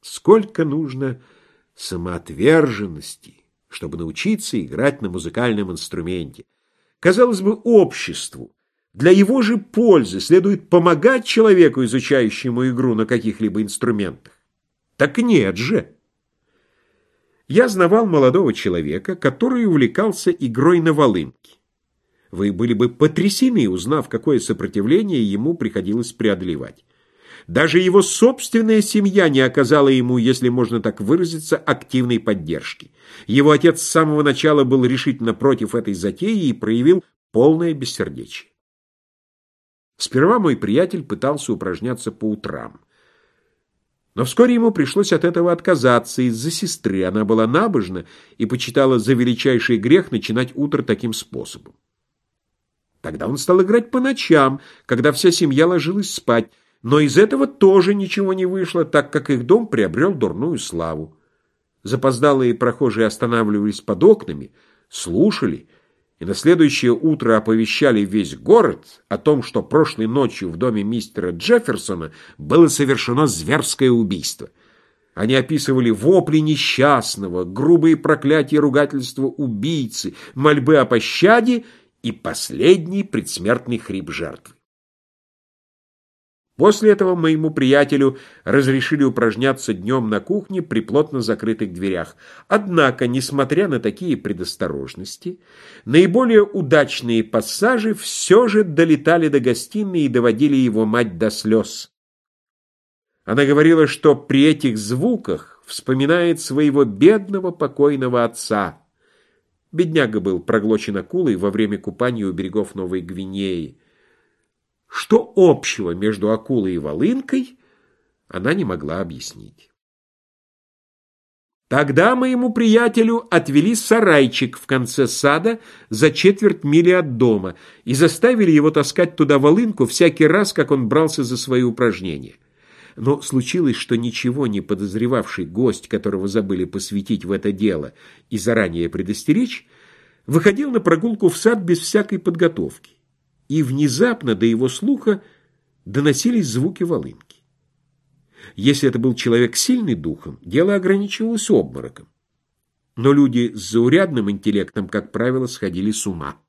Сколько нужно самоотверженности, чтобы научиться играть на музыкальном инструменте. Казалось бы, обществу для его же пользы следует помогать человеку, изучающему игру на каких-либо инструментах. Так нет же. Я знавал молодого человека, который увлекался игрой на волынке. Вы были бы потрясены, узнав, какое сопротивление ему приходилось преодолевать. Даже его собственная семья не оказала ему, если можно так выразиться, активной поддержки. Его отец с самого начала был решительно против этой затеи и проявил полное бессердечие. Сперва мой приятель пытался упражняться по утрам. Но вскоре ему пришлось от этого отказаться из-за сестры. Она была набожна и почитала за величайший грех начинать утро таким способом. Тогда он стал играть по ночам, когда вся семья ложилась спать, но из этого тоже ничего не вышло, так как их дом приобрел дурную славу. Запоздалые прохожие останавливались под окнами, слушали, и на следующее утро оповещали весь город о том, что прошлой ночью в доме мистера Джефферсона было совершено зверское убийство. Они описывали вопли несчастного, грубые проклятия и ругательства убийцы, мольбы о пощаде и последний предсмертный хрип жертвы. После этого моему приятелю разрешили упражняться днем на кухне при плотно закрытых дверях. Однако, несмотря на такие предосторожности, наиболее удачные пассажи все же долетали до гостиной и доводили его мать до слез. Она говорила, что при этих звуках вспоминает своего бедного покойного отца. Бедняга был проглочен акулой во время купания у берегов Новой Гвинеи. Что общего между акулой и волынкой, она не могла объяснить. Тогда моему приятелю отвели сарайчик в конце сада за четверть мили от дома и заставили его таскать туда волынку всякий раз, как он брался за свои упражнения. Но случилось, что ничего не подозревавший гость, которого забыли посвятить в это дело и заранее предостеречь, выходил на прогулку в сад без всякой подготовки. И внезапно до его слуха доносились звуки волынки. Если это был человек сильный духом, дело ограничивалось обмороком. Но люди с заурядным интеллектом, как правило, сходили с ума.